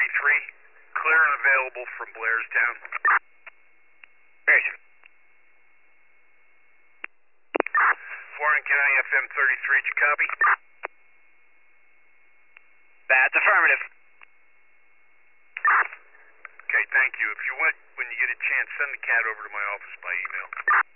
clear and available from Blairstown. Pearson. Warren County FM 33, did you copy? That's affirmative. Okay, thank you. If you want, when you get a chance, send the cat over to my office by email.